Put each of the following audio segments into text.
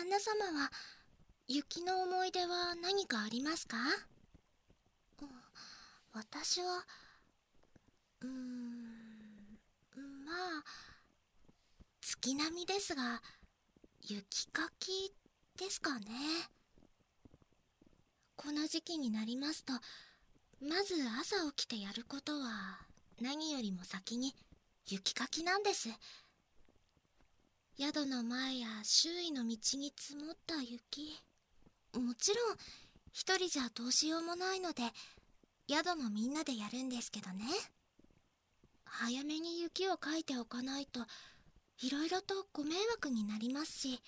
旦那様は雪の思い出は何かありますか？私はまあ月並みですが、雪かきですかね。この時期になりますと、まず朝起きてやることは何よりも先に雪かきなんです。宿の前や周囲の道に積もった雪、もちろん一人じゃどうしようもないので宿のみんなでやるんですけどね。早めに雪をかいておかないといろいろとご迷惑になりますし、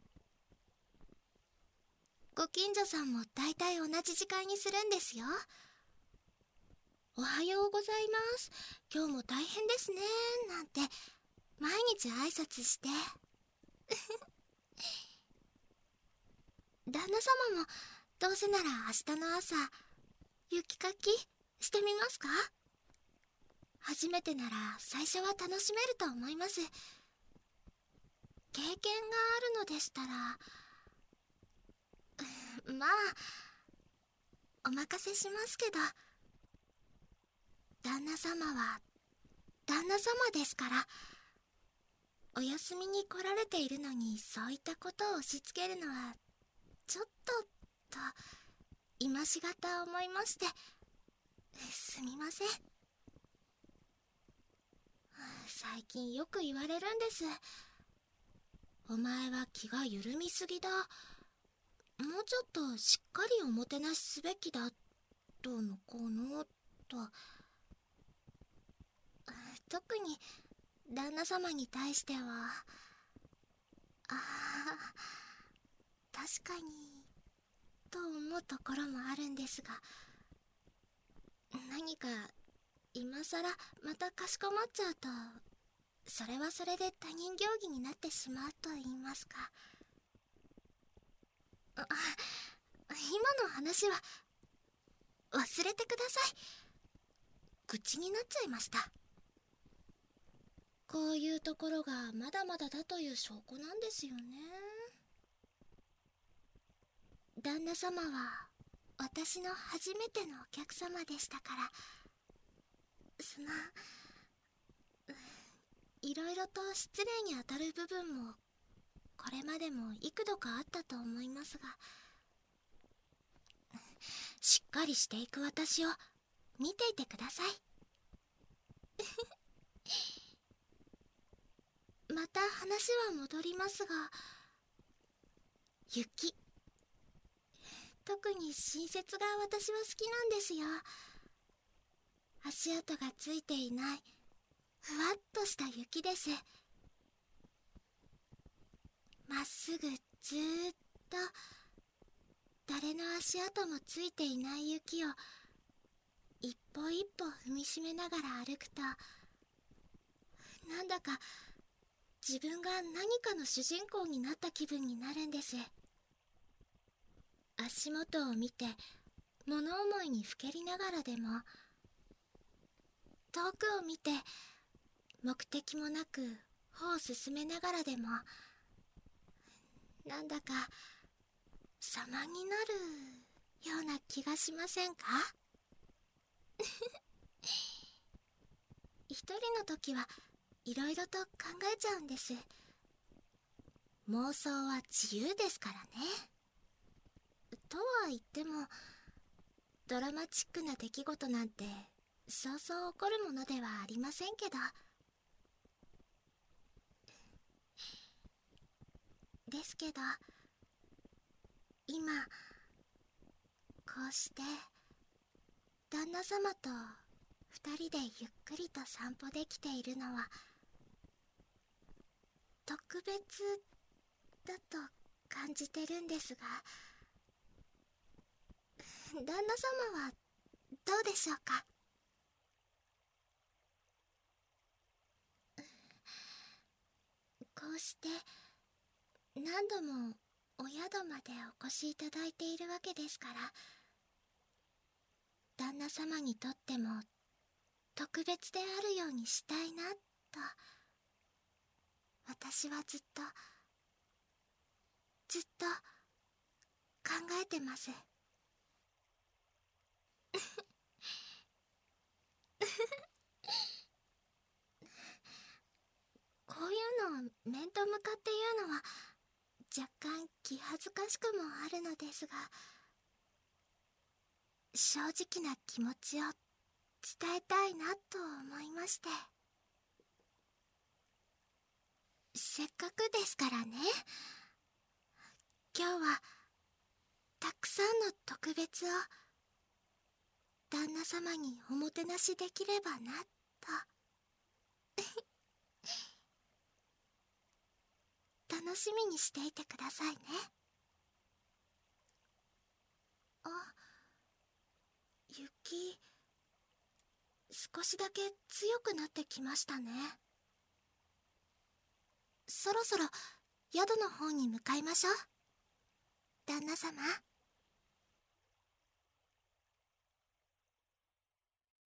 ご近所さんもだいたい同じ時間にするんですよ。おはようございます、今日も大変ですね、なんて毎日挨拶して旦那様もどうせなら明日の朝雪かきしてみますか？初めてなら最初は楽しめると思います。経験があるのでしたらまあお任せしますけど、旦那様は旦那様ですから。お休みに来られているのにそういったことを押し付けるのはちょっと今しがた思いまして、すみません。最近よく言われるんです。お前は気が緩みすぎだ、もうちょっとしっかりおもてなしすべきだ、とのこうのと。特に旦那様に対しては確かにと思うところもあるんですが、何か今さらまたかしこまっちゃうとそれはそれで他人行儀になってしまうと言いますか。今の話は忘れてください。愚痴になっちゃいました。こういうところがまだまだだという証拠なんですよね。旦那様は私の初めてのお客様でしたから、いろいろと失礼にあたる部分もこれまでも幾度かあったと思いますが、しっかりしていく私を見ていてください。また話は戻りますが、雪、特に新雪が私は好きなんですよ。足跡がついていないふわっとした雪です。まっすぐずーっと誰の足跡もついていない雪を一歩一歩踏みしめながら歩くと、なんだか自分が何かの主人公になった気分になるんです。足元を見て物思いにふけりながらでも、遠くを見て目的もなく歩を進めながらでも、なんだか様になるような気がしませんか？一人の時はいろいろと考えちゃうんです。妄想は自由ですからね。とは言ってもドラマチックな出来事なんてそうそう起こるものではありませんけど。ですけど今こうして旦那様と二人でゆっくりと散歩できているのは特別だと感じてるんですが、旦那様はどうでしょうか？こうして何度もお宿までお越しいただいているわけですから、旦那様にとっても特別であるようにしたいなと私はずっずっと考えてます。こういうのを面と向かって言うのは若干気恥ずかしくもあるのですが、正直な気持ちを伝えたいなと思いまして。せっかくですからね、今日はたくさんの特別を旦那様におもてなしできればなと楽しみにしていてくださいね。あ、雪少しだけ強くなってきましたね。そろそろ宿の方に向かいましょう、旦那様。